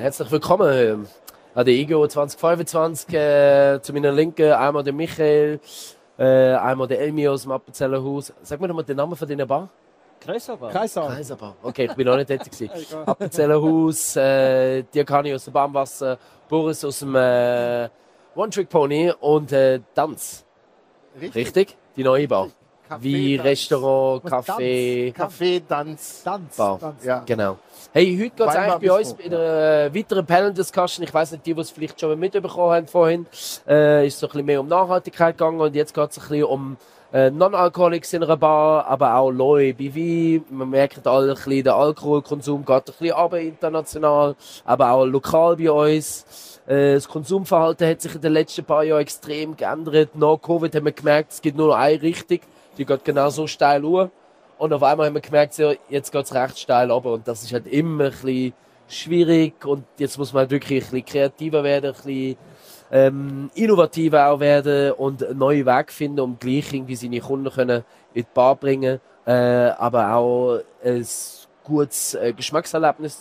herzlich willkommen an der IGO 2025. Zu meiner Linken einmal der Michael, einmal der Elmi aus dem Appenzeller Haus. Sag mir doch mal den Namen von deiner Bar. Kreisabar. Okay, ich bin noch nicht tätig gewesen. Appenzeller Haus, Dirkani aus dem Baumwasser, Boris aus dem One-Trick-Pony und Tanz. Richtig? Die neue Bar. Wie Restaurant, Café. Café, Tanz. Bar. Ja. Genau. Hey, heute geht es Weinbar eigentlich bei uns Bistro. in der weiteren Panel-Discussion. Ich weiss nicht, die es vielleicht schon mitbekommen haben vorhin, ist so ein bisschen mehr um Nachhaltigkeit gegangen und jetzt geht es ein bisschen um Non-Alcoholics in einer Bar, aber auch Loi, BV. Man merkt alle ein bisschen, der Alkoholkonsum geht ein bisschen runter international, aber auch lokal bei uns. Das Konsumverhalten hat sich in den letzten paar Jahren extrem geändert. Nach Covid haben wir gemerkt, es gibt nur noch eine Richtung, die geht genau so steil hoch. Und auf einmal haben wir gemerkt, so, jetzt geht es recht steil runter. Und das ist halt immer ein bisschen schwierig. Und jetzt muss man halt wirklich ein bisschen kreativer werden, ein bisschen innovativer auch werden und einen neuen Weg finden, um gleich irgendwie seine Kunden können in die Bar bringen, aber auch ein gutes Geschmackserlebnis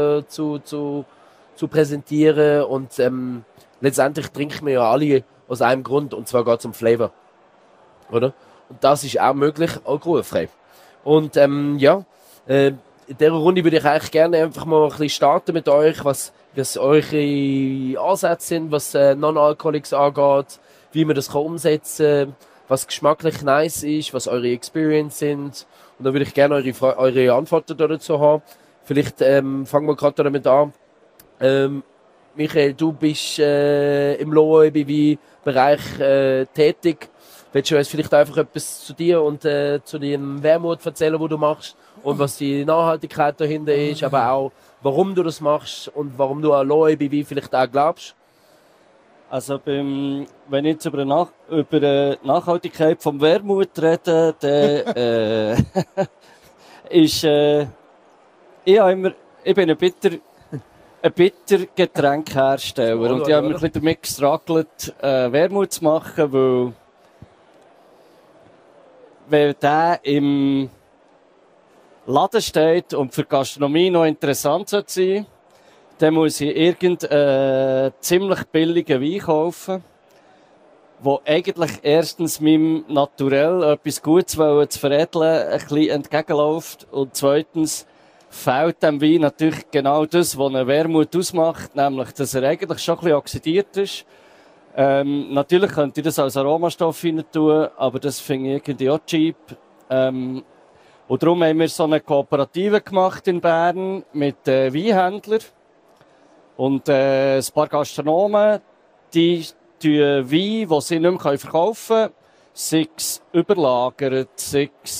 zu präsentieren. Und letztendlich trinken wir ja alle aus einem Grund, und zwar geht es um Flavor. Oder? Und das ist auch möglich, alkoholfrei. Und in dieser Runde würde ich eigentlich gerne einfach mal ein bisschen starten mit euch, was eure Ansätze sind, was Non-Alcoholics angeht, wie man das umsetzen kann, was geschmacklich nice ist, was eure Experience sind. Und dann würde ich gerne eure Antworten dazu haben. Vielleicht fangen wir gerade damit an. Michael, du bist im Low-ABV-Bereich tätig. Willst du uns vielleicht einfach etwas zu dir und zu dem Wermut erzählen, was du machst und was die Nachhaltigkeit dahinter ist, aber auch, warum du das machst und warum du an Low-ABV vielleicht auch glaubst? Also wenn ich jetzt über die Nachhaltigkeit vom Wermut rede, dann ist ich bin ein bitter Getränkhersteller und ich habe mir ein bisschen damit gestruggelt, Wermut zu machen, weil wenn der im Laden steht und für Gastronomie noch interessant sein sollte, dann muss ich irgendeinen ziemlich billigen Wein kaufen, der eigentlich erstens meinem Naturell etwas Gutes zu veredeln ein bisschen entgegenläuft und zweitens fehlt dem Wein natürlich genau das, was eine Wermut ausmacht, nämlich, dass er eigentlich schon ein bisschen oxidiert ist. Natürlich könnte ich das als Aromastoff rein tun, aber das finde ich irgendwie auch cheap. Und darum haben wir so eine Kooperative gemacht in Bern mit Weinhändlern und ein paar Gastronomen, die Wein, die sie nicht mehr verkaufen können, sei es überlagert, sei es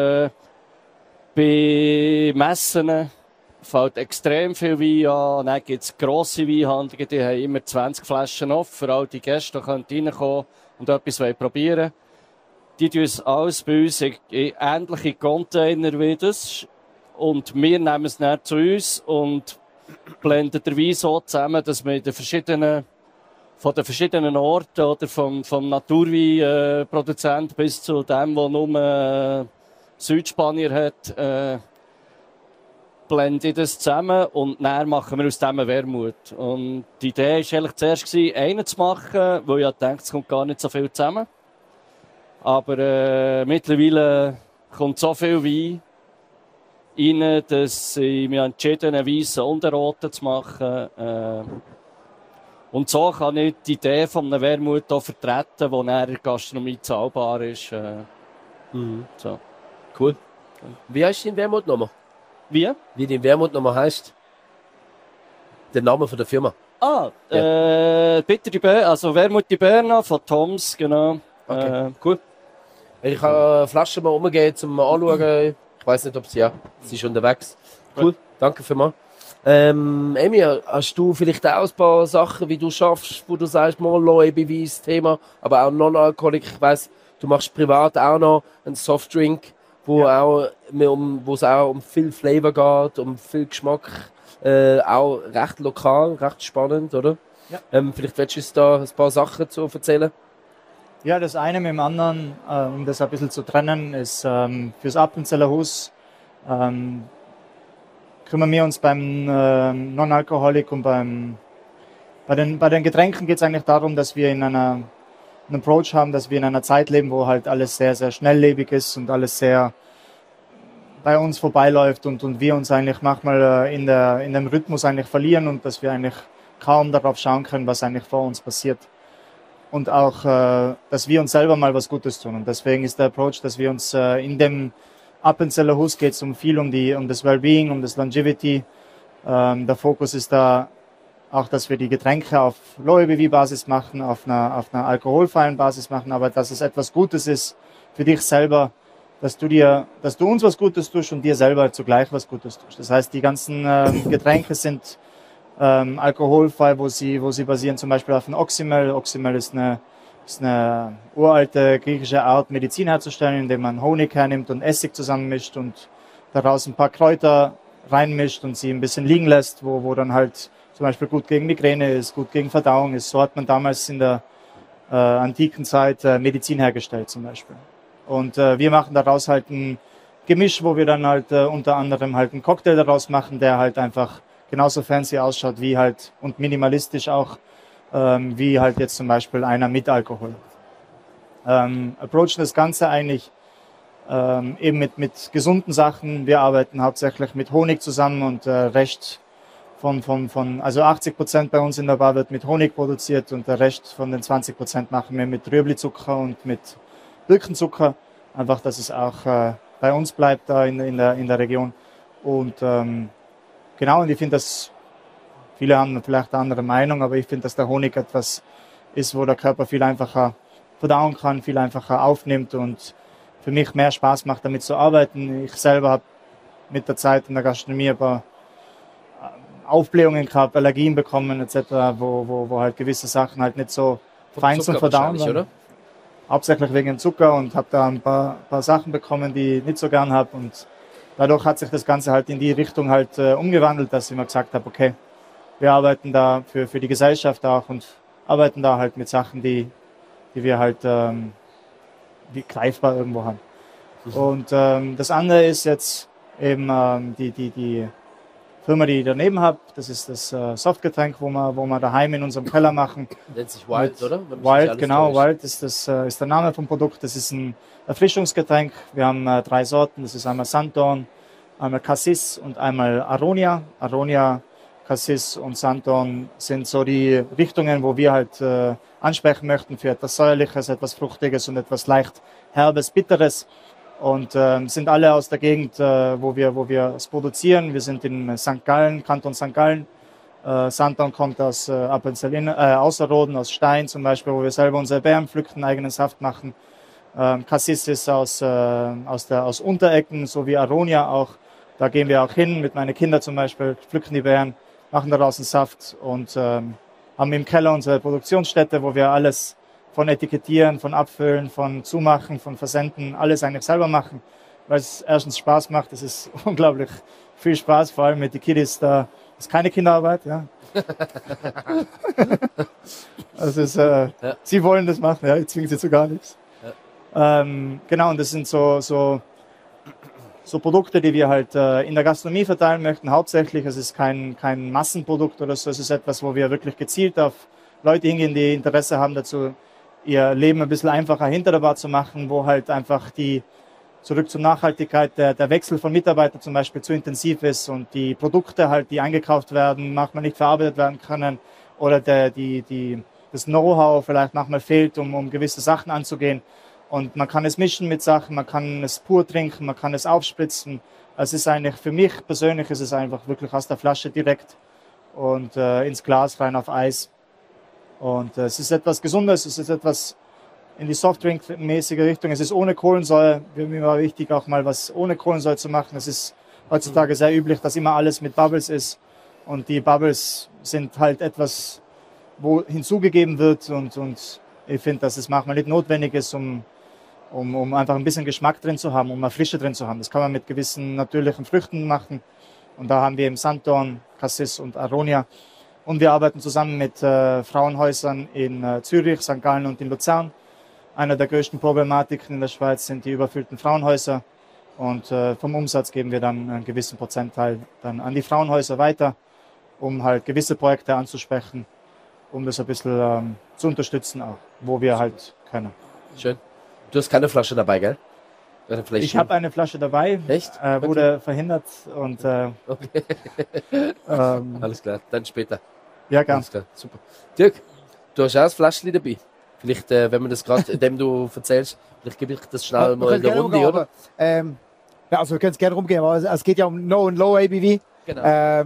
bei Messen fällt extrem viel Wein an. Dann gibt es grosse Weinhandlungen, die haben immer 20 Flaschen offen für all die Gäste, die reinkommen und etwas probieren wollen. Die tun es alles bei uns in ähnliche Container wie das. Und wir nehmen es dann zu uns und blenden den Wein so zusammen, dass wir von den verschiedenen Orten oder vom Naturweinproduzent bis zu dem, der nur Südspanier hat, blende ich das zusammen und dann machen wir aus dem Wermut. Und die Idee war eigentlich zuerst, einen zu machen, weil ich dachte, es kommt gar nicht so viel zusammen. Aber mittlerweile kommt so viel Wein rein, dass ich mich entschieden habe, einen weissen und einen roten zu machen. Und so kann ich die Idee von einem Wermut auch vertreten, die in der Gastronomie zahlbar ist. So. Cool. Wie heißt dein Wermut nochmal? Wie dein Wermut nochmal heisst? Der Name von der Firma. Bitter die Berna, also Wermut die Berna von Toms, genau. Okay, cool. Ich habe Flaschen mal umgehen zum Anschauen. Ich weiss nicht, ob sie ist unterwegs. Cool, danke vielmals. Emi, hast du vielleicht auch ein paar Sachen, wie du schaffst, wo du sagst, mal Low-ABV ist das Thema, aber auch Non-Alkoholik. Ich weiss, du machst privat auch noch einen Softdrink, wo es auch um viel Flavor geht, um viel Geschmack, auch recht lokal, recht spannend, oder? Ja. Vielleicht willst du uns da ein paar Sachen zu erzählen? Ja, das eine mit dem anderen, um das ein bisschen zu trennen, ist fürs Appenzeller Haus kümmern wir uns beim Non-Alcoholic und bei den Getränken geht es eigentlich darum, dass wir einen Approach haben, dass wir in einer Zeit leben, wo halt alles sehr, sehr schnelllebig ist und alles sehr bei uns vorbeiläuft und wir uns eigentlich manchmal in dem Rhythmus eigentlich verlieren und dass wir eigentlich kaum darauf schauen können, was eigentlich vor uns passiert. Und auch, dass wir uns selber mal was Gutes tun. Und deswegen ist der Approach, dass wir uns in dem Appenzeller Hus geht es viel um das Wellbeing, um das Longevity. Der Fokus ist da auch, dass wir die Getränke auf Low-ABV-Basis machen, auf einer alkoholfreien Basis machen, aber dass es etwas Gutes ist für dich selber, dass du uns was Gutes tust und dir selber zugleich was Gutes tust. Das heißt, die ganzen Getränke sind alkoholfrei, wo sie basieren zum Beispiel auf dem Oxymel. Oxymel ist eine uralte griechische Art, Medizin herzustellen, indem man Honig hernimmt und Essig zusammenmischt und daraus ein paar Kräuter reinmischt und sie ein bisschen liegen lässt, wo dann halt zum Beispiel gut gegen Migräne ist, gut gegen Verdauung ist. So hat man damals in der antiken Zeit Medizin hergestellt zum Beispiel. Und wir machen daraus halt ein Gemisch, wo wir dann halt unter anderem halt einen Cocktail daraus machen, der halt einfach genauso fancy ausschaut wie halt und minimalistisch auch, wie halt jetzt zum Beispiel einer mit Alkohol. Approachen das Ganze eigentlich eben mit gesunden Sachen. Wir arbeiten hauptsächlich mit Honig zusammen und Rest also 80% bei uns in der Bar wird mit Honig produziert und der Rest von den 20% machen wir mit Rüebli-Zucker und mit Birkenzucker. Einfach, dass es auch bei uns bleibt da in der Region. Und genau, und ich finde, dass viele haben vielleicht eine andere Meinung, aber ich finde, dass der Honig etwas ist, wo der Körper viel einfacher verdauen kann, viel einfacher aufnimmt und für mich mehr Spaß macht, damit zu arbeiten. Ich selber habe mit der Zeit in der Gastronomie ein paar Aufblähungen gehabt, Allergien bekommen etc., wo halt gewisse Sachen halt nicht so fein zum Verdauen waren. Oder? Hauptsächlich wegen dem Zucker und habe da ein paar Sachen bekommen, die ich nicht so gern habe und dadurch hat sich das Ganze halt in die Richtung halt umgewandelt, dass ich mir gesagt habe, okay, wir arbeiten da für die Gesellschaft auch und arbeiten da halt mit Sachen, die wir halt die greifbar irgendwo haben. Und das andere ist jetzt eben die Firma, die ich daneben habe. Das ist das Softgetränk, wo wir daheim in unserem Keller machen. Nennt sich Wild, oder? Wild, genau. Wild ist der Name vom Produkt. Das ist ein Erfrischungsgetränk. Wir haben 3 Sorten. Das ist einmal Sanddorn, einmal Cassis und einmal Aronia. Aronia, Cassis und Sanddorn sind so die Richtungen, wo wir halt ansprechen möchten für etwas Säuerliches, etwas Fruchtiges und etwas leicht Herbes, Bitteres. Und sind alle aus der Gegend, wo wir es produzieren. Wir sind in St. Gallen, Kanton St. Gallen. Sanddorn kommt aus Appenzell Ausserrhoden, aus Stein zum Beispiel, wo wir selber unsere Beeren pflücken, eigenen Saft machen. Cassis ist aus Unterecken, so wie Aronia auch. Da gehen wir auch hin mit meinen Kindern zum Beispiel, pflücken die Beeren, machen daraus einen Saft und haben im Keller unsere Produktionsstätte, wo wir alles von Etikettieren, von Abfüllen, von Zumachen, von Versenden, alles eigentlich selber machen, weil es erstens Spaß macht, es ist unglaublich viel Spaß, vor allem mit den Kiddies, da ist keine Kinderarbeit, ja. Also sie wollen das machen, ja, ich zwinge sie zu gar nichts. Ja. Genau, und das sind so Produkte, die wir halt in der Gastronomie verteilen möchten, hauptsächlich. Es ist kein Massenprodukt oder so, es ist etwas, wo wir wirklich gezielt auf Leute hingehen, die Interesse haben dazu, ihr Leben ein bisschen einfacher hinter der Bar zu machen, wo halt einfach zurück zur Nachhaltigkeit, der Wechsel von Mitarbeitern zum Beispiel zu intensiv ist und die Produkte halt, die eingekauft werden, manchmal nicht verarbeitet werden können oder das Know-how vielleicht manchmal fehlt, um gewisse Sachen anzugehen. Und man kann es mischen mit Sachen, man kann es pur trinken, man kann es aufspritzen. Es ist eigentlich, für mich persönlich ist es einfach wirklich aus der Flasche direkt und ins Glas rein auf Eis. Und es ist etwas Gesundes, es ist etwas in die Softdrink-mäßige Richtung. Es ist ohne Kohlensäure. Mir war wichtig, auch mal was ohne Kohlensäure zu machen. Es ist heutzutage sehr üblich, dass immer alles mit Bubbles ist. Und die Bubbles sind halt etwas, wo hinzugegeben wird. Und ich finde, dass es manchmal nicht notwendig ist, um einfach ein bisschen Geschmack drin zu haben, um eine Frische drin zu haben. Das kann man mit gewissen natürlichen Früchten machen. Und da haben wir eben Sanddorn, Cassis und Aronia. Und wir arbeiten zusammen mit Frauenhäusern in Zürich, St. Gallen und in Luzern. Eine der größten Problematiken in der Schweiz sind die überfüllten Frauenhäuser. Und vom Umsatz geben wir dann einen gewissen Prozentteil dann an die Frauenhäuser weiter, um halt gewisse Projekte anzusprechen, um das ein bisschen zu unterstützen auch, wo wir halt können. Schön. Du hast keine Flasche dabei, gell? Ich habe eine Flasche dabei. Echt? Wurde verhindert und okay. Alles klar, dann später. Ja, ganz klar. Super. Dirk, du hast auch ein Fläschchen dabei. Vielleicht, wenn man das gerade, indem du erzählst, vielleicht gebe ich das schnell mal in der Runde, umgehen, oder? Aber, ja, also wir können es gerne rumgehen, aber es geht ja um No und Low ABV. Genau.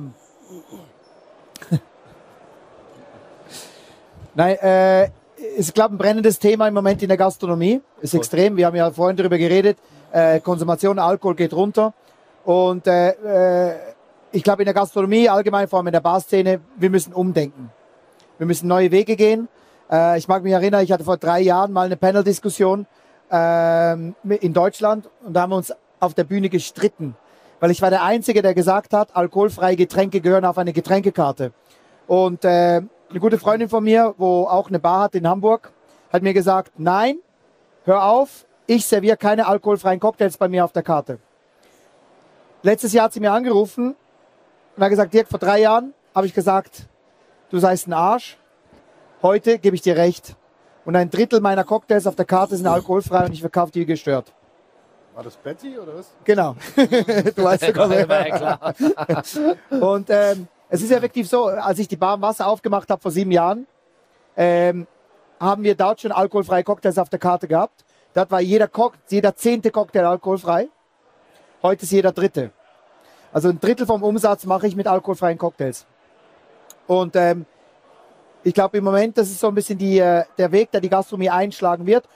Nein, ist, glaube ich, ein brennendes Thema im Moment in der Gastronomie. Ist extrem. Wir haben ja vorhin darüber geredet. Konsumation, Alkohol geht runter. Und ich glaube, in der Gastronomie, allgemein vor allem in der Barszene, wir müssen umdenken. Wir müssen neue Wege gehen. Ich mag mich erinnern, ich hatte vor 3 Jahren mal eine Panel-Diskussion in Deutschland und da haben wir uns auf der Bühne gestritten. Weil ich war der Einzige, der gesagt hat, alkoholfreie Getränke gehören auf eine Getränkekarte. Und eine gute Freundin von mir, wo auch eine Bar hat in Hamburg, hat mir gesagt, nein, hör auf, ich serviere keine alkoholfreien Cocktails bei mir auf der Karte. Letztes Jahr hat sie mir angerufen und hat gesagt, Dirk, vor 3 Jahren habe ich gesagt, du seist ein Arsch. Heute gebe ich dir recht. Und 1/3 meiner Cocktails auf der Karte sind alkoholfrei und ich verkaufe die gestört. War das Betty oder was? Genau. Du weißt sogar klar. Und es ist effektiv so, als ich die Bar im Wasser aufgemacht habe vor 7 Jahren, haben wir dort schon alkoholfreie Cocktails auf der Karte gehabt. Dort war jeder 10. Cocktail alkoholfrei. Heute ist jeder 3. Also 1/3 vom Umsatz mache ich mit alkoholfreien Cocktails. Und ich glaube im Moment, das ist so ein bisschen der Weg, der die Gastronomie einschlagen wird.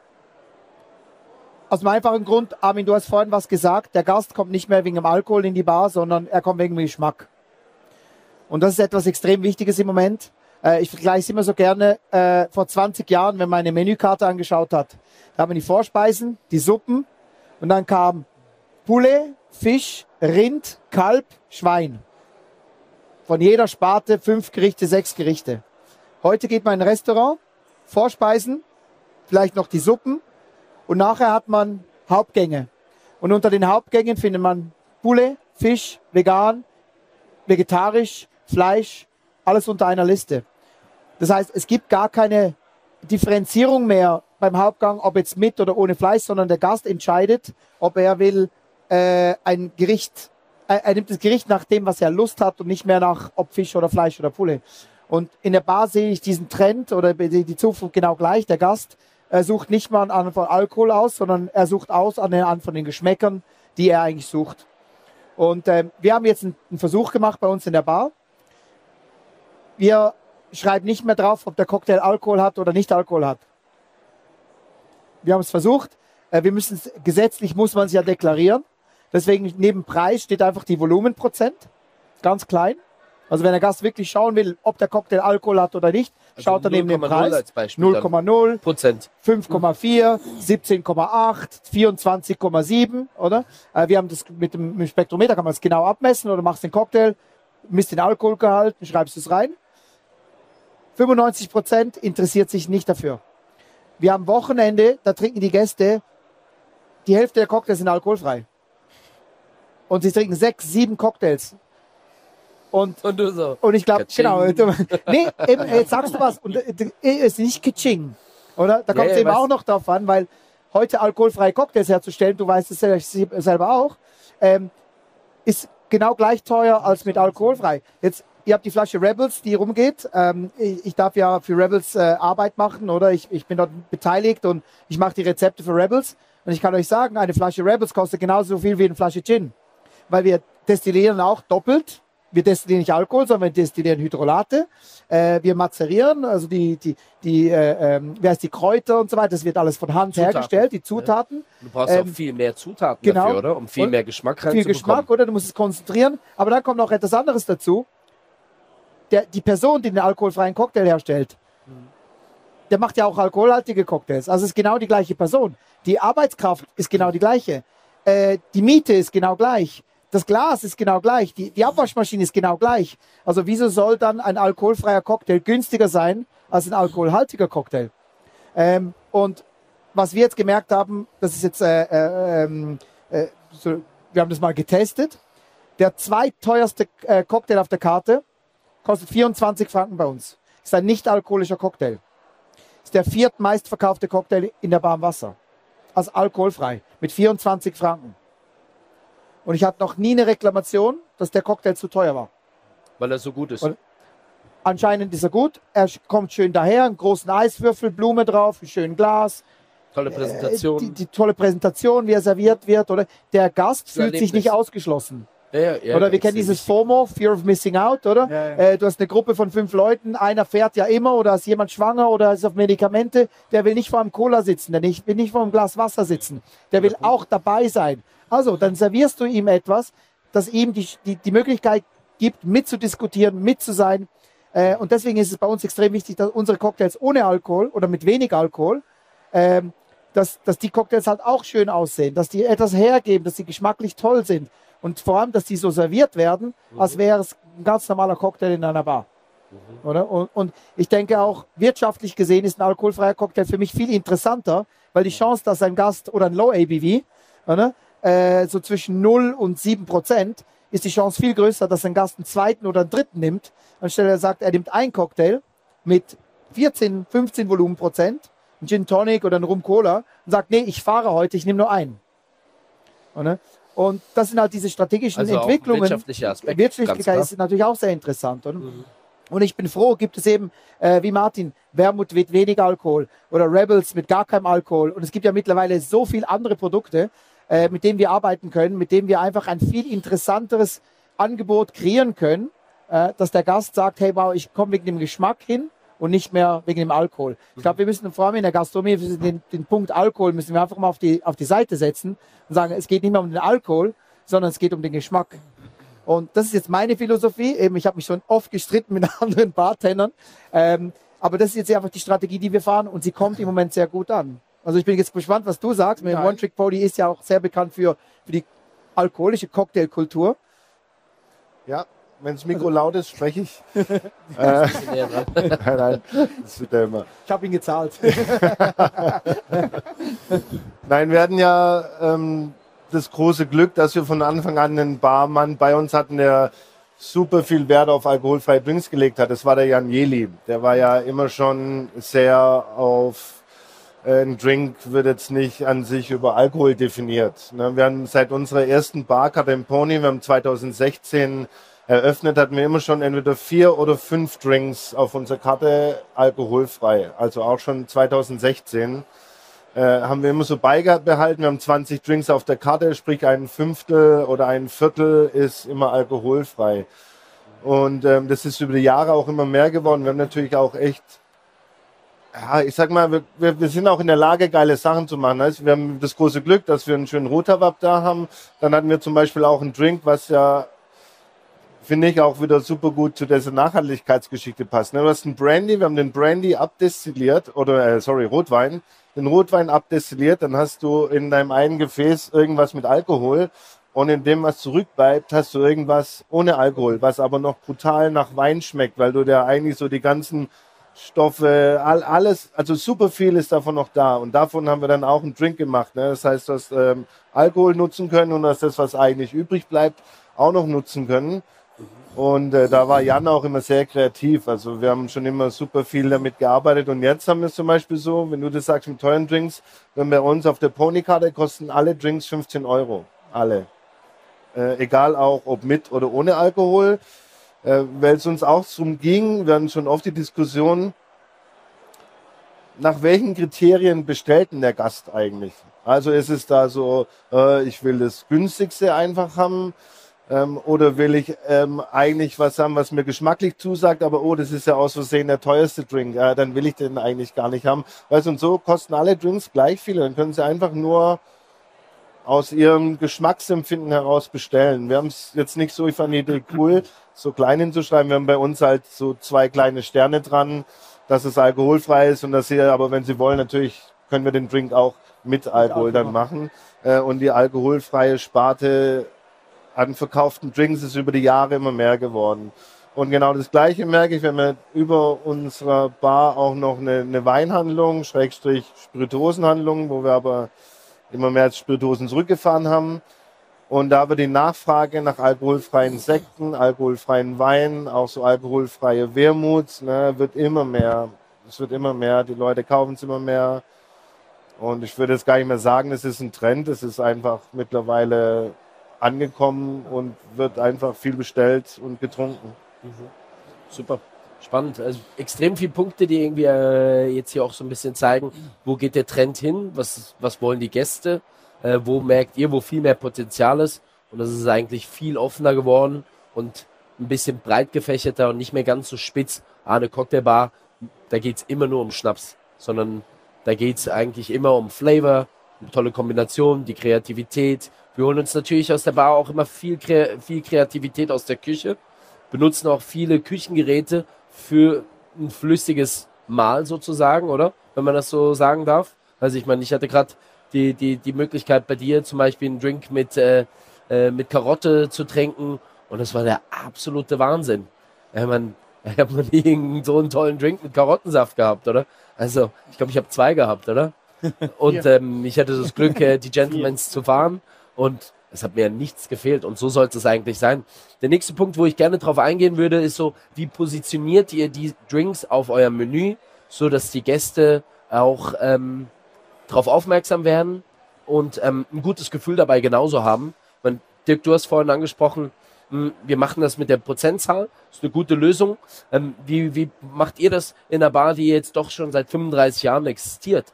Aus dem einfachen Grund, Armin, du hast vorhin was gesagt, der Gast kommt nicht mehr wegen dem Alkohol in die Bar, sondern er kommt wegen dem Geschmack. Und das ist etwas extrem Wichtiges im Moment. Ich vergleiche es immer so gerne vor 20 Jahren, wenn man eine Menükarte angeschaut hat. Da haben wir die Vorspeisen, die Suppen und dann kam Poulet, Fisch, Rind, Kalb, Schwein. Von jeder Sparte 5 Gerichte, 6 Gerichte. Heute geht man in ein Restaurant, Vorspeisen, vielleicht noch die Suppen und nachher hat man Hauptgänge. Und unter den Hauptgängen findet man Poulet, Fisch, vegan, vegetarisch, Fleisch, alles unter einer Liste. Das heißt, es gibt gar keine Differenzierung mehr beim Hauptgang, ob jetzt mit oder ohne Fleisch, sondern der Gast entscheidet, ob er will ein Gericht, er nimmt das Gericht nach dem, was er Lust hat und nicht mehr nach ob Fisch oder Fleisch oder Poulet. Und in der Bar sehe ich diesen Trend oder die Zukunft genau gleich. Der Gast sucht nicht mal an von Alkohol aus, sondern er sucht aus an von den Geschmäckern, die er eigentlich sucht. Und wir haben jetzt einen Versuch gemacht bei uns in der Bar. Wir schreiben nicht mehr drauf, ob der Cocktail Alkohol hat oder nicht Alkohol hat. Wir haben es versucht. Gesetzlich muss man es ja deklarieren. Deswegen neben Preis steht einfach die Volumenprozent. Ganz klein. Also wenn der Gast wirklich schauen will, ob der Cocktail Alkohol hat oder nicht, also schaut er neben dem Preis. 0,0 Prozent. 5,4, 17,8, 24,7, oder? Wir haben das mit dem Spektrometer, kann man es genau abmessen, oder machst den Cocktail, misst den Alkoholgehalt, schreibst es rein. 95% interessiert sich nicht dafür. Wir haben Wochenende, da trinken die Gäste, die Hälfte der Cocktails sind alkoholfrei. Und sie trinken 6, 7 Cocktails. Und du so. Und ich glaube, genau. Nee, eben, jetzt sagst du was. Und es ist nicht Kitsching, oder? Da kommt es eben auch noch drauf an, weil heute alkoholfreie Cocktails herzustellen, du weißt es selber auch, ist genau gleich teuer als mit alkoholfrei. Jetzt, ihr habt die Flasche Rebels, die rumgeht. Ich darf ja für Rebels Arbeit machen, oder? Ich bin dort beteiligt und ich mache die Rezepte für Rebels. Und ich kann euch sagen, eine Flasche Rebels kostet genauso viel wie eine Flasche Gin. Weil wir destillieren auch doppelt. Wir destillieren nicht Alkohol, sondern wir destillieren Hydrolate. Wir mazerieren, also die Kräuter und so weiter. Das wird alles von Hand hergestellt, die Zutaten. Du brauchst auch viel mehr Zutaten dafür, oder? Um viel mehr Geschmack reinzubekommen. Viel Geschmack, oder? Du musst es konzentrieren. Aber dann kommt noch etwas anderes dazu. Die Person, die den alkoholfreien Cocktail herstellt, der macht ja auch alkoholhaltige Cocktails. Also es ist genau die gleiche Person. Die Arbeitskraft ist genau die gleiche. Die Miete ist genau gleich. Das Glas ist genau gleich. Die Abwaschmaschine ist genau gleich. Also wieso soll dann ein alkoholfreier Cocktail günstiger sein als ein alkoholhaltiger Cocktail? Und was wir jetzt gemerkt haben, das ist jetzt wir haben das mal getestet. Der zweitteuerste Cocktail auf der Karte kostet 24 Franken bei uns. Ist ein nicht-alkoholischer Cocktail. Ist der viertmeistverkaufte Cocktail in der Bar am Wasser. Also alkoholfrei. Mit 24 Franken. Und ich hatte noch nie eine Reklamation, dass der Cocktail zu teuer war. Weil er so gut ist. Und anscheinend ist er gut. Er kommt schön daher. Einen großen Eiswürfel, Blume drauf, ein schönes Glas. Tolle Präsentation. Die tolle Präsentation, wie er serviert wird. Oder? Der Gast fühlt sich Erlebnis. nicht ausgeschlossen. Ja, Oder wir kennen dieses FOMO, Fear of Missing Out, oder? Ja. Du hast eine Gruppe von 5 Leuten, einer fährt ja immer oder ist jemand schwanger oder ist auf Medikamente, der will nicht vor einem Cola sitzen, der will nicht vor einem Glas Wasser sitzen, der will auch dabei sein. Also, dann servierst du ihm etwas, das ihm die Möglichkeit gibt, mitzudiskutieren, mit zu sein. Und deswegen ist es bei uns extrem wichtig, dass unsere Cocktails ohne Alkohol oder mit wenig Alkohol, dass die Cocktails halt auch schön aussehen, dass die etwas hergeben, dass sie geschmacklich toll sind. Und vor allem, dass die so serviert werden, als wäre es ein ganz normaler Cocktail in einer Bar. Oder? Und ich denke auch, wirtschaftlich gesehen ist ein alkoholfreier Cocktail für mich viel interessanter, weil die Chance, dass ein Gast oder ein Low ABV, oder, so zwischen 0 und 7%, ist die Chance viel größer, dass ein Gast einen zweiten oder einen dritten nimmt, anstelle er sagt, er nimmt einen Cocktail mit 14, 15 Volumenprozent, ein Gin Tonic oder ein Rum Cola und sagt, nee, ich fahre heute, ich nehme nur einen. Oder? Und das sind halt diese strategischen Also auch Entwicklungen. wirtschaftlicher Aspekt, Wirtschaftlichkeit ganz ist natürlich auch sehr interessant. Oder? Und ich bin froh, gibt es eben, wie Martin, Wermut mit wenig Alkohol oder Rebels mit gar keinem Alkohol. Und es gibt ja mittlerweile so viele andere Produkte, mit denen wir arbeiten können, mit denen wir einfach ein viel interessanteres Angebot kreieren können, dass der Gast sagt, hey, wow, ich komme wegen dem Geschmack hin und nicht mehr wegen dem Alkohol. Ich glaube, wir müssen vor allem in der Gastronomie den Punkt Alkohol müssen wir einfach mal auf die Seite setzen und sagen, es geht nicht mehr um den Alkohol, sondern es geht um den Geschmack. Und das ist jetzt meine Philosophie. Eben, ich habe mich schon oft gestritten mit anderen Bartendern. Aber das ist jetzt einfach die Strategie, die wir fahren und sie kommt im Moment sehr gut an. Also ich bin jetzt gespannt, was du sagst. One Trick Pony ist ja auch sehr bekannt für die alkoholische Cocktailkultur. Ja, wenn das Mikro laut ist, spreche ich. Ein bisschen näher dran. Nein, das wird ja immer. Ich habe ihn gezahlt. Nein, wir hatten ja das große Glück, dass wir von Anfang an einen Barmann bei uns hatten, der super viel Wert auf alkoholfreie Drinks gelegt hat. Das war der Jan Jeli. Der war ja immer schon sehr auf ein Drink wird jetzt nicht an sich über Alkohol definiert. Wir haben seit unserer ersten Barkarte im Pony, wir haben 2016 eröffnet, hatten wir immer schon entweder 4 oder 5 Drinks auf unserer Karte alkoholfrei. Also auch schon 2016 haben wir immer so beibehalten. Wir haben 20 Drinks auf der Karte, sprich ein Fünftel oder ein Viertel ist immer alkoholfrei. Und das ist über die Jahre auch immer mehr geworden. Wir haben natürlich auch echt, ja, ich sag mal, wir sind auch in der Lage, geile Sachen zu machen. Also wir haben das große Glück, dass wir einen schönen Rotawab da haben. Dann hatten wir zum Beispiel auch einen Drink, was ja, finde ich, auch wieder super gut zu dieser Nachhaltigkeitsgeschichte passt. Du hast einen Brandy, wir haben den Brandy abdestilliert, oder Rotwein, den Rotwein abdestilliert, dann hast du in deinem einen Gefäß irgendwas mit Alkohol und in dem, was zurückbleibt, hast du irgendwas ohne Alkohol, was aber noch brutal nach Wein schmeckt, weil du da eigentlich so die ganzen Stoffe, alles, also super viel ist davon noch da. Und davon haben wir dann auch einen Drink gemacht. Ne? Das heißt, du hast Alkohol nutzen können und hast das, was eigentlich übrig bleibt, auch noch nutzen können. Und da war Jan auch immer sehr kreativ. Also wir haben schon immer super viel damit gearbeitet. Und jetzt haben wir es zum Beispiel so, wenn du das sagst mit teuren Drinks, wenn bei uns auf der Ponykarte kosten alle Drinks 15 Euro. Alle. Egal auch, ob mit oder ohne Alkohol. Weil es uns auch darum ging, wir hatten schon oft die Diskussion, nach welchen Kriterien bestellt denn der Gast eigentlich? Also ist es da so, ich will das günstigste einfach haben, oder will ich eigentlich was haben, was mir geschmacklich zusagt, aber oh, das ist ja aus Versehen der teuerste Drink, dann will ich den eigentlich gar nicht haben. Weißt du, und so kosten alle Drinks gleich viel, dann können sie einfach nur aus ihrem Geschmacksempfinden heraus bestellen. Wir haben es jetzt nicht so, ich fand die Idee cool, so klein hinzuschreiben. Wir haben bei uns halt so 2 kleine Sterne dran, dass es alkoholfrei ist und dass sie, aber wenn sie wollen, natürlich können wir den Drink auch mit Alkohol dann machen. Und die alkoholfreie Sparte an verkauften Drinks ist über die Jahre immer mehr geworden. Und genau das Gleiche merke ich, wenn wir über unserer Bar auch noch eine Weinhandlung, Schrägstrich Spirituosenhandlung, wo wir aber immer mehr Spirituosen zurückgefahren haben. Und da wird die Nachfrage nach alkoholfreien Sekten, alkoholfreien Weinen, auch so alkoholfreie Wermut, ne, wird immer mehr. Es wird immer mehr, die Leute kaufen es immer mehr. Und ich würde jetzt gar nicht mehr sagen, es ist ein Trend, es ist einfach mittlerweile angekommen und wird einfach viel bestellt und getrunken. Super, spannend. Also extrem viele Punkte, die irgendwie jetzt hier auch so ein bisschen zeigen, wo geht der Trend hin, was wollen die Gäste, wo merkt ihr, wo viel mehr Potenzial ist. Und das ist eigentlich viel offener geworden und ein bisschen breit gefächerter und nicht mehr ganz so spitz. Eine Cocktailbar, da geht's immer nur um Schnaps, sondern da geht's eigentlich immer um Flavor, um tolle Kombinationen, die Kreativität. Wir holen uns natürlich aus der Bar auch immer viel Kreativität aus der Küche, benutzen auch viele Küchengeräte für ein flüssiges Mahl sozusagen, oder? Wenn man das so sagen darf. Also ich meine, ich hatte gerade die Möglichkeit bei dir zum Beispiel einen Drink mit Karotte zu trinken und das war der absolute Wahnsinn. Ich habe noch nie so einen tollen Drink mit Karottensaft gehabt, oder? Also, ich glaube, ich habe 2 gehabt, oder? Und ich hatte das Glück, die Gentlemans zu fahren und es hat mir nichts gefehlt und so sollte es eigentlich sein. Der nächste Punkt, wo ich gerne drauf eingehen würde, ist so, wie positioniert ihr die Drinks auf eurem Menü, so dass die Gäste auch darauf aufmerksam werden und ein gutes Gefühl dabei genauso haben. Dirk, du hast vorhin angesprochen, wir machen das mit der Prozentzahl. Das ist eine gute Lösung. Wie macht ihr das in einer Bar, die jetzt doch schon seit 35 Jahren existiert?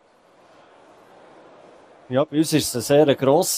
Ja, bei uns ist es ein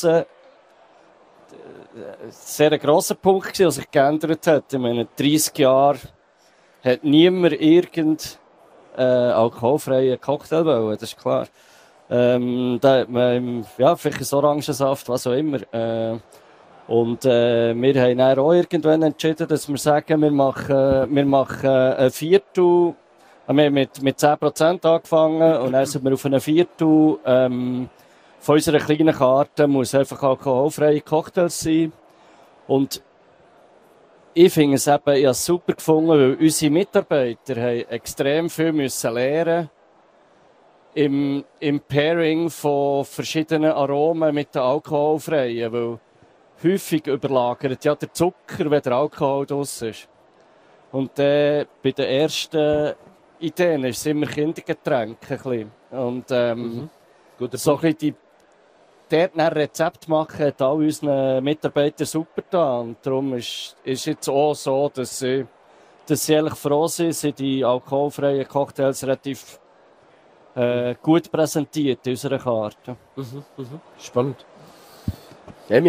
sehr grosser Punkt gewesen, der sich geändert hat. In meinen 30 Jahren hat niemand alkoholfreien Cocktail wollen, das ist klar. Da hat man, vielleicht ein Orangensaft, was auch immer. Und wir haben dann auch irgendwann entschieden, dass wir sagen, wir machen ein Viertel. Wir haben mit 10% angefangen und dann sind wir auf ein Viertel von unserer kleinen Karte muss einfach alkoholfreie Cocktails sein. Und ich finde es eben, ich habe es super gefunden, weil unsere Mitarbeiter haben extrem viel müssen lernen im Pairing von verschiedenen Aromen mit den alkoholfreien, weil häufig überlagert ja der Zucker, wenn der Alkohol draus ist. Und bei den ersten Ideen ist es immer Kindergetränke. Ein bisschen. Und so ein bisschen dort ein Rezept machen, hat all unseren Mitarbeitern super da. Und darum ist jetzt auch so, dass sie eigentlich froh sind die alkoholfreien Cocktails relativ gut präsentiert in unserer Karte. Spannend. Jamie?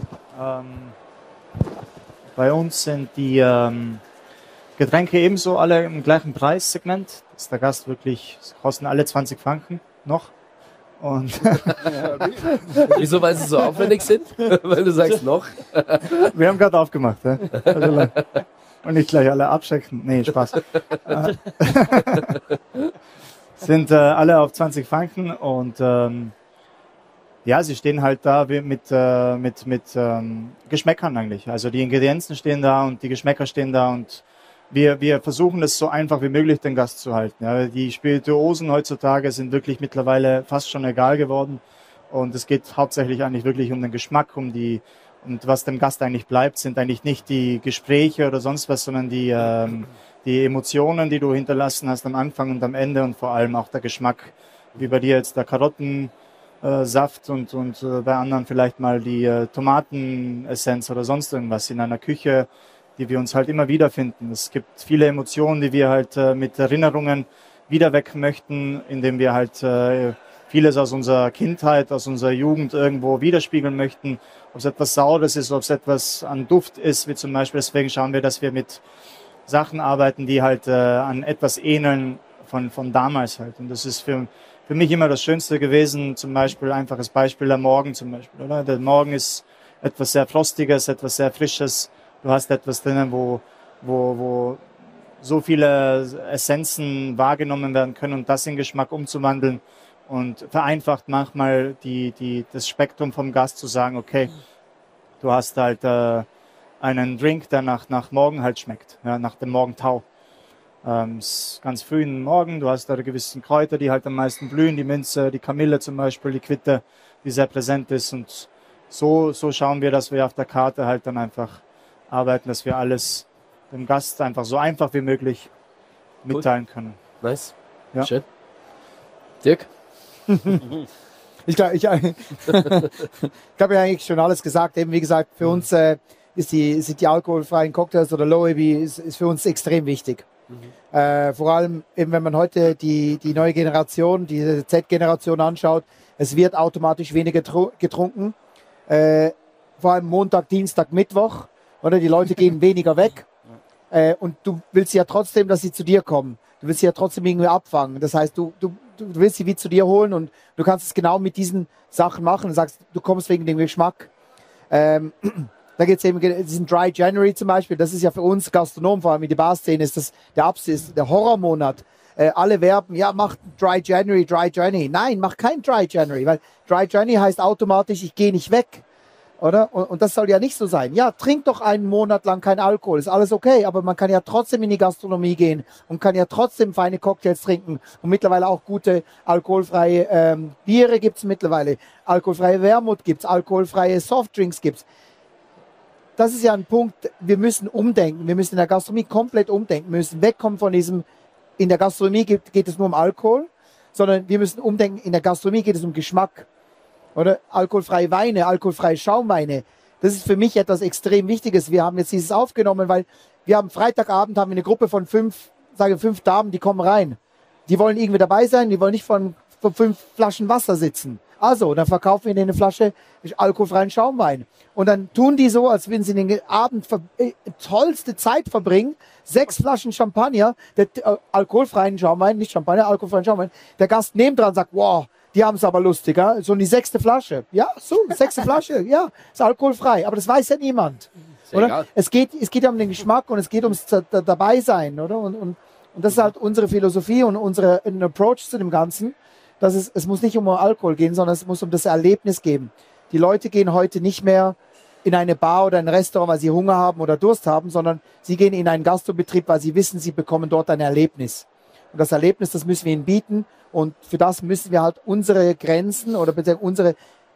Bei uns sind die Getränke ebenso alle im gleichen Preissegment. Dass der Gast wirklich, kosten alle 20 Franken noch. Und Wieso, weil sie so aufwendig sind? Weil du sagst noch? Wir haben gerade aufgemacht. Ja? Also, und nicht gleich alle abschrecken. Nee, Spaß. Sind alle auf 20 Franken und ja, sie stehen halt da mit Geschmäckern eigentlich. Also die Ingredienzen stehen da und die Geschmäcker stehen da und wir versuchen es so einfach wie möglich den Gast zu halten. Ja, die Spirituosen heutzutage sind wirklich mittlerweile fast schon egal geworden und es geht hauptsächlich eigentlich wirklich um den Geschmack, und was dem Gast eigentlich bleibt, sind eigentlich nicht die Gespräche oder sonst was, sondern die Emotionen, die du hinterlassen hast am Anfang und am Ende und vor allem auch der Geschmack, wie bei dir jetzt der Karottensaft und bei anderen vielleicht mal die Tomatenessenz oder sonst irgendwas in einer Küche, die wir uns halt immer wiederfinden. Es gibt viele Emotionen, die wir halt mit Erinnerungen wieder weg möchten, indem wir halt vieles aus unserer Kindheit, aus unserer Jugend irgendwo widerspiegeln möchten. Ob es etwas Saures ist, ob es etwas an Duft ist, wie zum Beispiel. Deswegen schauen wir, dass wir mit Sachen arbeiten, die halt an etwas ähneln von damals halt. Und das ist für mich immer das Schönste gewesen, zum Beispiel, einfaches Beispiel, der Morgen zum Beispiel, oder? Der Morgen ist etwas sehr Frostiges, etwas sehr Frisches. Du hast etwas drinnen, wo so viele Essenzen wahrgenommen werden können und das in Geschmack umzuwandeln und vereinfacht manchmal das Spektrum vom Gast zu sagen, okay, du hast halt einen Drink, der nach Morgen halt schmeckt, ja, nach dem Morgentau. Ganz früh in den Morgen, du hast da gewissen Kräuter, die halt am meisten blühen, die Minze, die Kamille zum Beispiel, die Quitte, die sehr präsent ist, und so schauen wir, dass wir auf der Karte halt dann einfach arbeiten, dass wir alles dem Gast einfach so einfach wie möglich mitteilen können. Nice. Ja. Schön. Dirk? Ich glaube, ich habe ja eigentlich schon alles gesagt. Eben wie gesagt, für uns sind die alkoholfreien Cocktails oder Low ABV ist für uns extrem wichtig. Vor allem eben, wenn man heute die neue Generation, die Z-Generation anschaut, es wird automatisch weniger getrunken. Vor allem Montag, Dienstag, Mittwoch. Oder die Leute gehen weniger weg. Und du willst ja trotzdem, dass sie zu dir kommen. Du willst sie ja trotzdem irgendwie abfangen. Das heißt, du willst sie wie zu dir holen und du kannst es genau mit diesen Sachen machen und sagst, du kommst wegen dem Geschmack. Da geht es eben, diesen Dry January zum Beispiel, das ist ja für uns Gastronomen, vor allem in der Barszene, ist das der Horrormonat. Alle werben, ja, mach Dry January. Nein, mach kein Dry January, weil Dry January heißt automatisch, ich gehe nicht weg. Oder? Und das soll ja nicht so sein. Ja, trink doch einen Monat lang kein Alkohol, ist alles okay, aber man kann ja trotzdem in die Gastronomie gehen und kann ja trotzdem feine Cocktails trinken und mittlerweile auch gute alkoholfreie Biere gibt's mittlerweile, alkoholfreie Wermut gibt's, alkoholfreie Softdrinks gibt's. Das ist ja ein Punkt, wir müssen umdenken, wir müssen in der Gastronomie komplett umdenken, wir müssen wegkommen von diesem, in der Gastronomie geht es nur um Alkohol, sondern wir müssen umdenken, in der Gastronomie geht es um Geschmack. Oder alkoholfreie Weine, alkoholfreie Schaumweine. Das ist für mich etwas extrem Wichtiges. Wir haben jetzt dieses aufgenommen, weil wir haben Freitagabend haben wir eine Gruppe von 5 Damen, die kommen rein. Die wollen irgendwie dabei sein, die wollen nicht von 5 Flaschen Wasser sitzen. Also, dann verkaufen wir ihnen eine Flasche alkoholfreien Schaumwein. Und dann tun die so, als würden sie den Abend tollste Zeit verbringen. 6 Flaschen Champagner, der alkoholfreien Schaumwein, nicht Champagner, alkoholfreien Schaumwein. Der Gast nebendran sagt, wow, die haben es aber lustig, ja? So die 6. Flasche. Ja, so, 6. Flasche, ja, ist alkoholfrei. Aber das weiß ja niemand. Oder? Es geht ja um den Geschmack und es geht ums Dabeisein, oder? Und das ist halt unsere Philosophie und unsere Approach zu dem Ganzen. Dass es muss nicht um Alkohol gehen, sondern es muss um das Erlebnis gehen. Die Leute gehen heute nicht mehr in eine Bar oder ein Restaurant, weil sie Hunger haben oder Durst haben, sondern sie gehen in einen Gastrobetrieb, weil sie wissen, sie bekommen dort ein Erlebnis. Und das Erlebnis, das müssen wir ihnen bieten. Und für das müssen wir halt unsere Grenzen oder unsere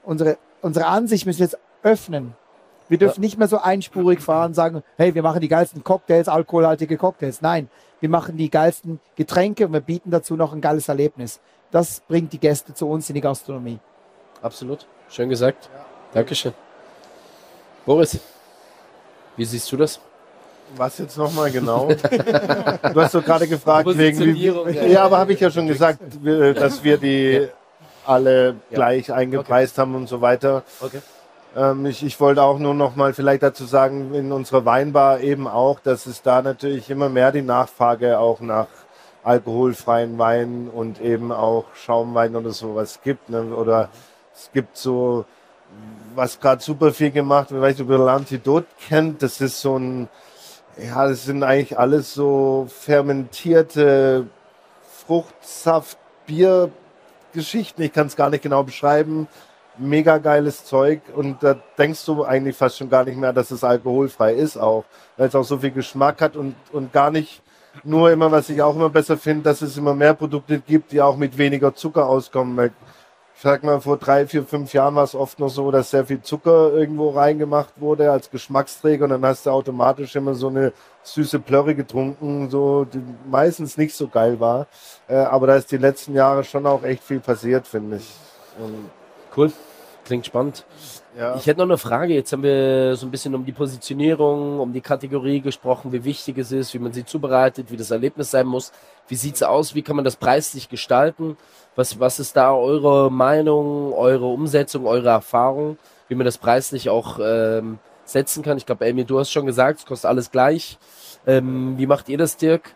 Ansicht müssen wir jetzt öffnen. Wir dürfen nicht mehr so einspurig fahren und sagen, hey, wir machen die geilsten Cocktails, alkoholhaltige Cocktails. Nein, wir machen die geilsten Getränke und wir bieten dazu noch ein geiles Erlebnis. Das bringt die Gäste zu uns in die Gastronomie. Absolut. Schön gesagt. Ja. Dankeschön. Boris, wie siehst du das? Was jetzt nochmal genau? Du hast doch gerade gefragt, wegen ja, aber habe ich ja schon gesagt, dass wir die alle gleich eingepreist haben und so weiter. Okay. Ich wollte auch nur nochmal vielleicht dazu sagen, in unserer Weinbar eben auch, dass es da natürlich immer mehr die Nachfrage auch nach alkoholfreien Weinen und eben auch Schaumwein oder sowas gibt. Ne? Oder es gibt so, was gerade super viel gemacht wird, weißt du, über L'Antidote kennt, das ist so ein, ja, das sind eigentlich alles so fermentierte Fruchtsaft, Biergeschichten. Ich kann es gar nicht genau beschreiben. Mega geiles Zeug. Und da denkst du eigentlich fast schon gar nicht mehr, dass es alkoholfrei ist auch. Weil es auch so viel Geschmack hat und gar nicht nur immer, was ich auch immer besser finde, dass es immer mehr Produkte gibt, die auch mit weniger Zucker auskommen. Weil ich sag mal, vor 3, 4, 5 Jahren war es oft noch so, dass sehr viel Zucker irgendwo reingemacht wurde als Geschmacksträger und dann hast du automatisch immer so eine süße Plörre getrunken, so, die meistens nicht so geil war. Aber da ist die letzten Jahre schon auch echt viel passiert, finde ich. Und cool, klingt spannend. ja. Ich hätte noch eine Frage. Jetzt haben wir so ein bisschen um die Positionierung, um die Kategorie gesprochen, wie wichtig es ist, wie man sie zubereitet, wie das Erlebnis sein muss. Wie sieht's aus? Wie kann man das preislich gestalten? Was ist da eure Meinung, eure Umsetzung, eure Erfahrung, wie man das preislich auch setzen kann? Ich glaube, Emil, du hast schon gesagt, es kostet alles gleich. Wie macht ihr das, Dirk?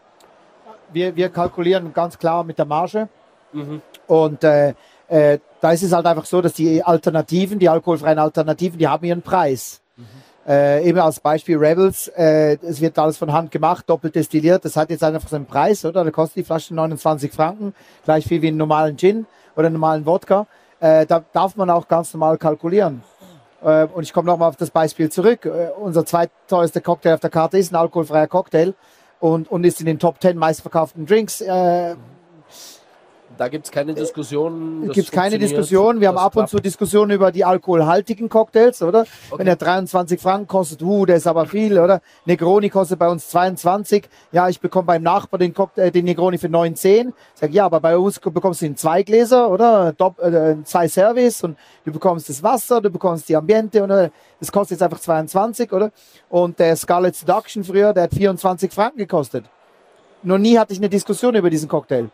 Wir kalkulieren ganz klar mit der Marge. Mhm. Und da ist es halt einfach so, dass die Alternativen, die alkoholfreien Alternativen, die haben ihren Preis. Eben als Beispiel Rebels, es wird alles von Hand gemacht, doppelt destilliert, das hat jetzt einfach seinen Preis, oder? Da kostet die Flasche 29 Franken, gleich viel wie einen normalen Gin oder einen normalen Wodka. Da darf man auch ganz normal kalkulieren. Und ich komme nochmal auf das Beispiel zurück. Unser zweitteuerster Cocktail auf der Karte ist ein alkoholfreier Cocktail und ist in den Top 10 meistverkauften Drinks Da gibt es keine Diskussion. Gibt es keine Diskussion. Wir haben ab und zu Diskussionen über die alkoholhaltigen Cocktails, oder? Okay. Wenn der 23 Franken kostet, der ist aber viel, oder? Negroni kostet bei uns 22. Ja, ich bekomme beim Nachbar den Negroni für 9,10. Ich sage, ja, aber bei uns bekommst du in 2 Gläser, oder? 2 Service und du bekommst das Wasser, du bekommst die Ambiente, und das kostet jetzt einfach 22, oder? Und der Scarlet Seduction früher, der hat 24 Franken gekostet. Noch nie hatte ich eine Diskussion über diesen Cocktail.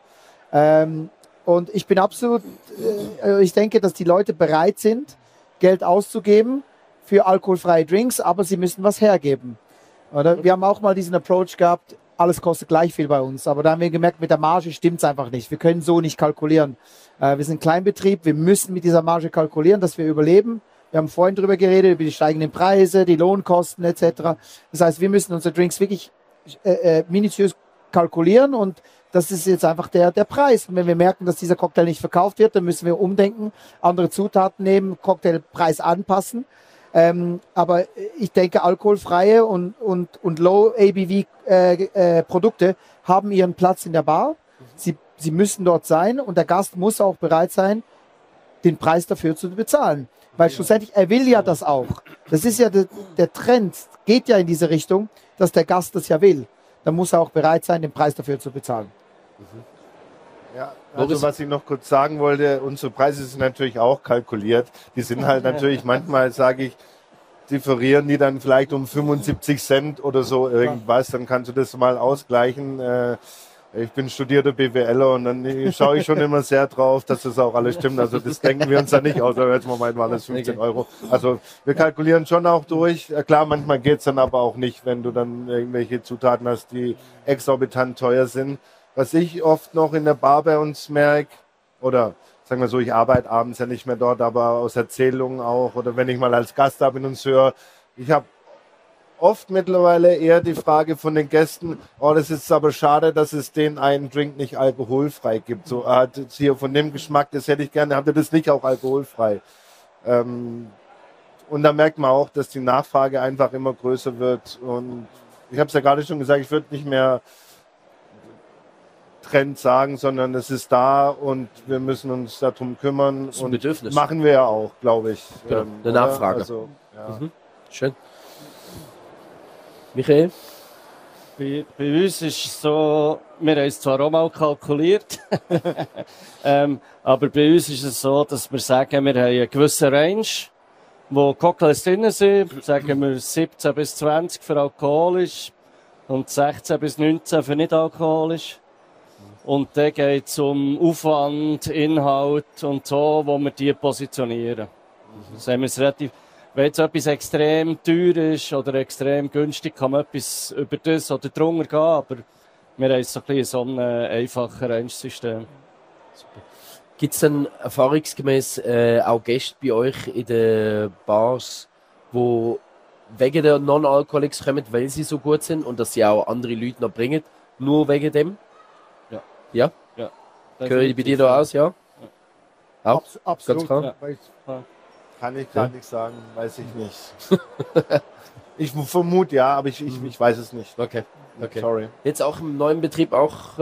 Und ich bin absolut, ich denke, dass die Leute bereit sind, Geld auszugeben für alkoholfreie Drinks, aber sie müssen was hergeben. Oder? Wir haben auch mal diesen Approach gehabt, alles kostet gleich viel bei uns, aber da haben wir gemerkt, mit der Marge stimmt es einfach nicht. Wir können so nicht kalkulieren. Wir sind ein Kleinbetrieb, wir müssen mit dieser Marge kalkulieren, dass wir überleben. Wir haben vorhin drüber geredet, über die steigenden Preise, die Lohnkosten etc. Das heißt, wir müssen unsere Drinks wirklich minutiös kalkulieren, und das ist jetzt einfach der Preis. Und wenn wir merken, dass dieser Cocktail nicht verkauft wird, dann müssen wir umdenken, andere Zutaten nehmen, Cocktailpreis anpassen. Aber ich denke, alkoholfreie und Low ABV Produkte haben ihren Platz in der Bar. Sie müssen dort sein, und der Gast muss auch bereit sein, den Preis dafür zu bezahlen. Weil schlussendlich, er will ja das auch. Das ist ja der Trend, geht ja in diese Richtung, dass der Gast das ja will. Dann muss er auch bereit sein, den Preis dafür zu bezahlen. Ja, also was ich noch kurz sagen wollte, unsere Preise sind natürlich auch kalkuliert. Die sind halt natürlich, manchmal sage ich, differieren die dann vielleicht um 75 Cent oder so irgendwas. Dann kannst du das mal ausgleichen. Ich bin studierter BWLer, und dann schaue ich schon immer sehr drauf, dass das auch alles stimmt. Also das denken wir uns da nicht aus, aber jetzt mal meinen, waren das 15 Euro. Also wir kalkulieren schon auch durch. Klar, manchmal geht's dann aber auch nicht, wenn du dann irgendwelche Zutaten hast, die exorbitant teuer sind. Was ich oft noch in der Bar bei uns merke, oder sagen wir so, ich arbeite abends ja nicht mehr dort, aber aus Erzählungen auch, oder wenn ich mal als Gast da bin und höre, ich habe oft mittlerweile eher die Frage von den Gästen, das ist aber schade, dass es den einen Drink nicht alkoholfrei gibt. So, hier von dem Geschmack, das hätte ich gerne, habt ihr das nicht auch alkoholfrei? Und da merkt man auch, dass die Nachfrage einfach immer größer wird. Und ich habe es ja gerade schon gesagt, ich würde nicht mehr Trend sagen, sondern es ist da, und wir müssen uns darum kümmern. Das ist ein Bedürfnis. Machen wir ja auch, glaube ich. Genau, eine Nachfrage. Also, ja. Schön. Michael? Bei uns ist es so, wir haben es zwar auch mal kalkuliert, aber bei uns ist es so, dass wir sagen, wir haben eine gewisse Range, wo Cocktails drin sind, sagen wir 17 bis 20 für alkoholisch und 16 bis 19 für nicht alkoholisch. Und dann geht es um Aufwand, Inhalt und so, wo wir die positionieren. Das haben wir es relativ. Wenn jetzt etwas extrem teuer ist oder extrem günstig, kann man etwas über das oder drunter gehen, aber wir haben so ein einfaches Range-System. Gibt es denn erfahrungsgemäß auch Gäste bei euch in den Bars, die wegen der Non-Alcoholics kommen, weil sie so gut sind und dass sie auch andere Leute noch bringen, nur wegen dem? Ja. Ja? Ja. Höre ich bei dir da aus, ja? Ja. Auch? Absolut. Ganz klar. Ja. Kann ich gar nicht sagen, weiß ich nicht. Ich vermute ja, aber ich weiß es nicht. Okay. Sorry. Jetzt auch im neuen Betrieb auch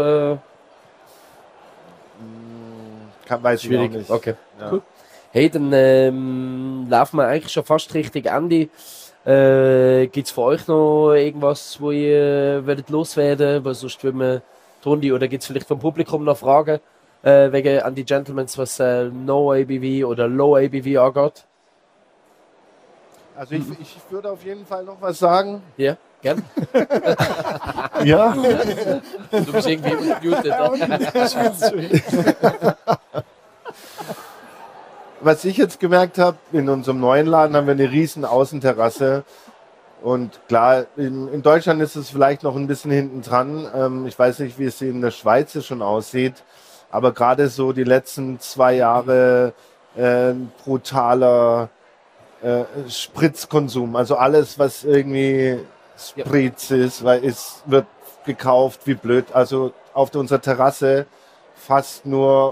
weiß schwierig. Ich auch nicht. Okay, ja. Cool. Hey, dann laufen wir eigentlich schon fast Richtung Ende. Gibt es für euch noch irgendwas, wo ihr werdet loswerden? Weil sonst würden wir Tondi, oder gibt es vielleicht vom Publikum noch Fragen wegen an die Gentlemen, was No ABV oder Low ABV angeht? Also ich würde auf jeden Fall noch was sagen. Ja, gern. Ja. Du bist irgendwie muted. Was ich jetzt gemerkt habe, in unserem neuen Laden haben wir eine riesen Außenterrasse. Und klar, in Deutschland ist es vielleicht noch ein bisschen hinten dran. Ich weiß nicht, wie es in der Schweiz schon aussieht. Aber gerade so die letzten 2 Jahre brutaler Spritzkonsum. Also alles, was irgendwie Spritz ist, weil es wird gekauft wie blöd. Also auf unserer Terrasse fast nur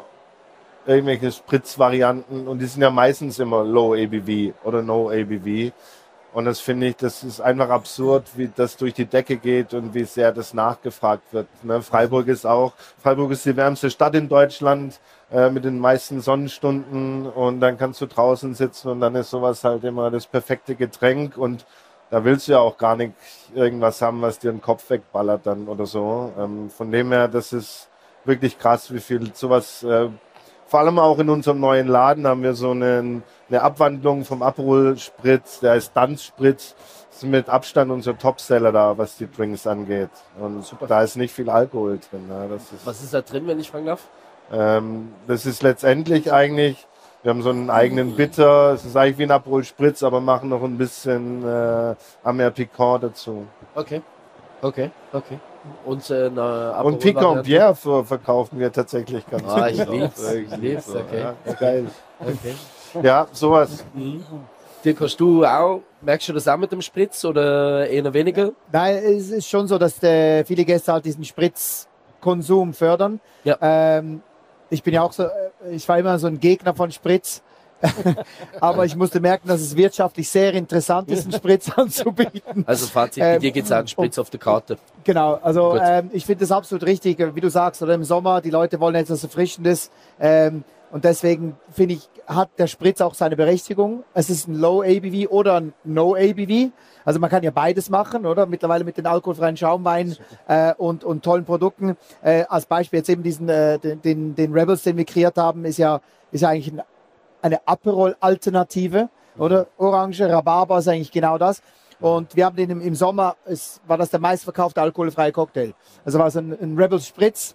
irgendwelche Spritzvarianten. Und die sind ja meistens immer Low ABV oder No ABV. Und das finde ich, das ist einfach absurd, wie das durch die Decke geht und wie sehr das nachgefragt wird. Ne? Freiburg ist die wärmste Stadt in Deutschland mit den meisten Sonnenstunden und dann kannst du draußen sitzen und dann ist sowas halt immer das perfekte Getränk und da willst du ja auch gar nicht irgendwas haben, was dir den Kopf wegballert dann oder so. Von dem her, das ist wirklich krass, wie viel sowas, vor allem auch in unserem neuen Laden haben wir so eine Abwandlung vom Aperol Spritz, der heißt Danz Spritz. Das ist mit Abstand unser Topseller da, was die Drinks angeht. Und super, da ist nicht viel Alkohol drin. Ne? Was ist da drin, wenn ich fragen darf? Das ist letztendlich eigentlich, wir haben so einen eigenen Bitter, es ist eigentlich wie ein Aperol Spritz, aber machen noch ein bisschen Amer Picant dazu. Okay. Und Picant Bière verkaufen wir tatsächlich ganz gut. Ich lieb's, okay. Ja, geil. Okay. Ja, sowas. Dirk, hast du auch, merkst du das auch mit dem Spritz oder eher weniger? Nein, es ist schon so, dass viele Gäste halt diesen Spritzkonsum fördern. Ja. Ich bin ja auch so, ich war immer so ein Gegner von Spritz. Aber ich musste merken, dass es wirtschaftlich sehr interessant ist, einen Spritz anzubieten. Also Fazit, bei dir geht es an Spritz auf der Karte. Genau, also ich finde das absolut richtig, wie du sagst, oder im Sommer, die Leute wollen etwas Erfrischendes. Und deswegen finde ich, hat der Spritz auch seine Berechtigung. Es ist ein Low ABV oder ein No ABV. Also man kann ja beides machen, oder? Mittlerweile mit den alkoholfreien Schaumweinen und tollen Produkten. Als Beispiel jetzt eben den Rebels, den wir kreiert haben, ist ja eigentlich eine Aperol-Alternative, oder? Orange, Rhabarber ist eigentlich genau das. Und wir haben den im Sommer, war das der meistverkaufte alkoholfreie Cocktail. Also war es ein Rebels Spritz,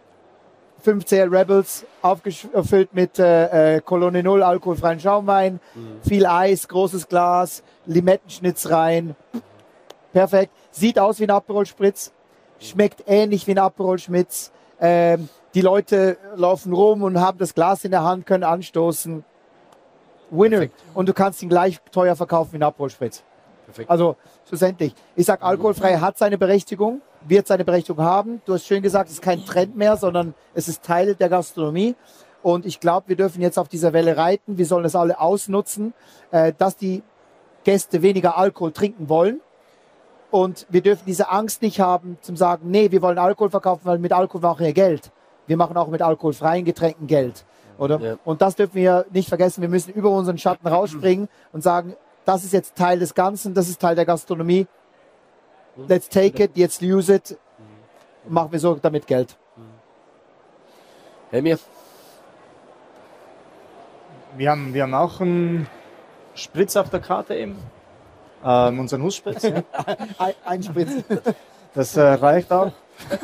5cl Rebels, aufgefüllt mit Colonne 0 alkoholfreien Schaumwein, viel Eis, großes Glas, Limettenschnitz rein. Perfekt. Sieht aus wie ein Aperol Spritz, schmeckt ähnlich wie ein Aperol Spritz. Die Leute laufen rum und haben das Glas in der Hand, können anstoßen. Winner. Perfekt. Und du kannst ihn gleich teuer verkaufen wie ein Aperol Spritz. Perfekt. Also schlussendlich, ich sage, alkoholfrei hat seine Berechtigung, wird seine Berechtigung haben. Du hast schön gesagt, es ist kein Trend mehr, sondern es ist Teil der Gastronomie. Und ich glaube, wir dürfen jetzt auf dieser Welle reiten. Wir sollen es alle ausnutzen, dass die Gäste weniger Alkohol trinken wollen. Und wir dürfen diese Angst nicht haben, zum sagen, nee, wir wollen Alkohol verkaufen, weil mit Alkohol machen wir Geld. Wir machen auch mit alkoholfreien Getränken Geld. Oder? Ja. Und das dürfen wir nicht vergessen. Wir müssen über unseren Schatten rausspringen und sagen, das ist jetzt Teil des Ganzen, das ist Teil der Gastronomie. Let's take it, jetzt use it. Machen wir so damit Geld. Hey, mir. Wir haben auch einen Spritz auf der Karte eben. Unseren Husspritz. Ja. Ein Spritz. Das reicht auch.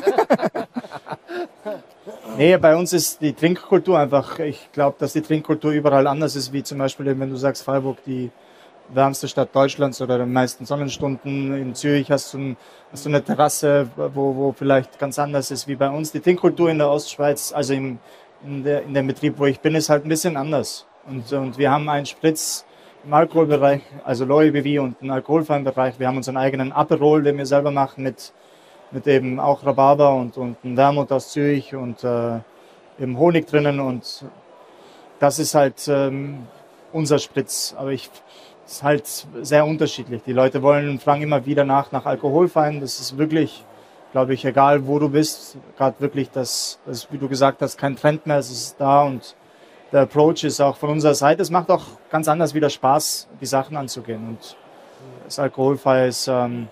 Nee, bei uns ist die Trinkkultur einfach, ich glaube, dass die Trinkkultur überall anders ist, wie zum Beispiel, wenn du sagst, Freiburg, die wärmste Stadt Deutschlands oder die meisten Sonnenstunden. In Zürich hast du eine Terrasse, wo vielleicht ganz anders ist wie bei uns. Die Trinkkultur in der Ostschweiz, also in dem Betrieb, wo ich bin, ist halt ein bisschen anders. Und wir haben einen Spritz im Alkoholbereich, also Low ABV und einen alkoholfreien Bereich. Wir haben unseren eigenen Aperol, den wir selber machen mit eben auch Rhabarber und einem Wermut aus Zürich und eben Honig drinnen. Und das ist halt unser Spritz. Aber es ist halt sehr unterschiedlich. Die Leute fragen immer wieder nach alkoholfreien. Das ist wirklich, glaube ich, egal wo du bist. Gerade wirklich, das ist, wie du gesagt hast, kein Trend mehr. Es ist da und der Approach ist auch von unserer Seite. Es macht auch ganz anders wieder Spaß, die Sachen anzugehen. Und das Alkoholfrei ist,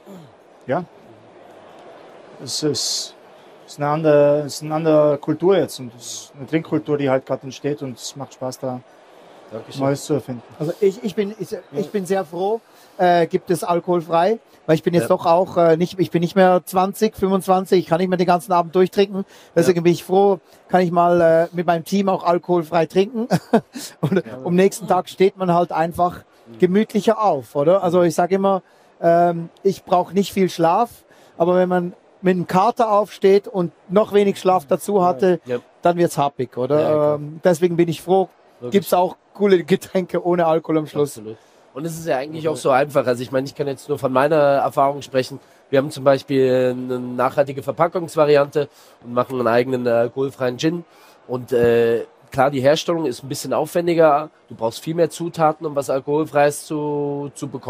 es ist eine andere Kultur jetzt. Und es ist eine Trinkkultur, die halt gerade entsteht. Und es macht Spaß, da Neues zu erfinden. Also ich bin sehr froh, gibt es alkoholfrei, weil ich bin jetzt doch auch ich bin nicht mehr 20, 25, ich kann nicht mehr den ganzen Abend durchtrinken. Deswegen bin ich froh, kann ich mal mit meinem Team auch alkoholfrei trinken. Und am nächsten Tag steht man halt einfach gemütlicher auf, oder? Also ich sage immer, ich brauche nicht viel Schlaf, aber wenn man mit einem Kater aufsteht und noch wenig Schlaf dazu hatte, dann wird's happig, oder? Ja, deswegen bin ich froh, gibt's auch coole Getränke ohne Alkohol am Schluss. Absolut. Und es ist ja eigentlich auch so einfach. Also ich meine, ich kann jetzt nur von meiner Erfahrung sprechen. Wir haben zum Beispiel eine nachhaltige Verpackungsvariante und machen einen eigenen alkoholfreien Gin. Und klar, die Herstellung ist ein bisschen aufwendiger. Du brauchst viel mehr Zutaten, um was Alkoholfreies zu bekommen.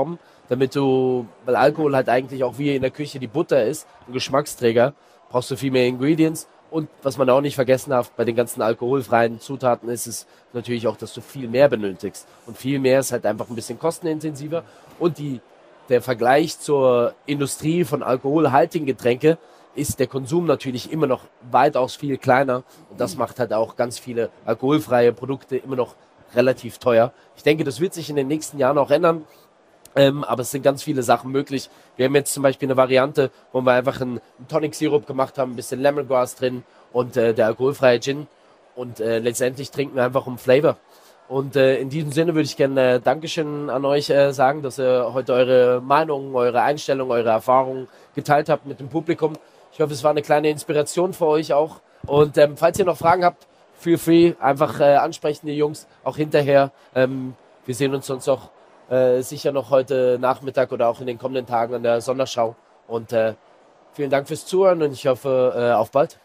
weil Alkohol halt eigentlich auch wie in der Küche die Butter ist, ein Geschmacksträger, brauchst du viel mehr Ingredients. Und was man auch nicht vergessen darf, bei den ganzen alkoholfreien Zutaten ist es natürlich auch, dass du viel mehr benötigst. Und viel mehr ist halt einfach ein bisschen kostenintensiver. Und der Vergleich zur Industrie von alkoholhaltigen Getränke ist der Konsum natürlich immer noch weitaus viel kleiner. Und das macht halt auch ganz viele alkoholfreie Produkte immer noch relativ teuer. Ich denke, das wird sich in den nächsten Jahren auch ändern. Aber es sind ganz viele Sachen möglich. Wir haben jetzt zum Beispiel eine Variante, wo wir einfach einen Tonic-Sirup gemacht haben, ein bisschen Lemongrass drin und der alkoholfreie Gin. Und letztendlich trinken wir einfach um Flavor. Und in diesem Sinne würde ich gerne Dankeschön an euch sagen, dass ihr heute eure Meinungen, eure Einstellungen, eure Erfahrungen geteilt habt mit dem Publikum. Ich hoffe, es war eine kleine Inspiration für euch auch. Und falls ihr noch Fragen habt, feel free, einfach ansprechen, die Jungs, auch hinterher. Wir sehen uns sonst auch sicher noch heute Nachmittag oder auch in den kommenden Tagen an der Sonderschau. Und vielen Dank fürs Zuhören und ich hoffe, auf bald.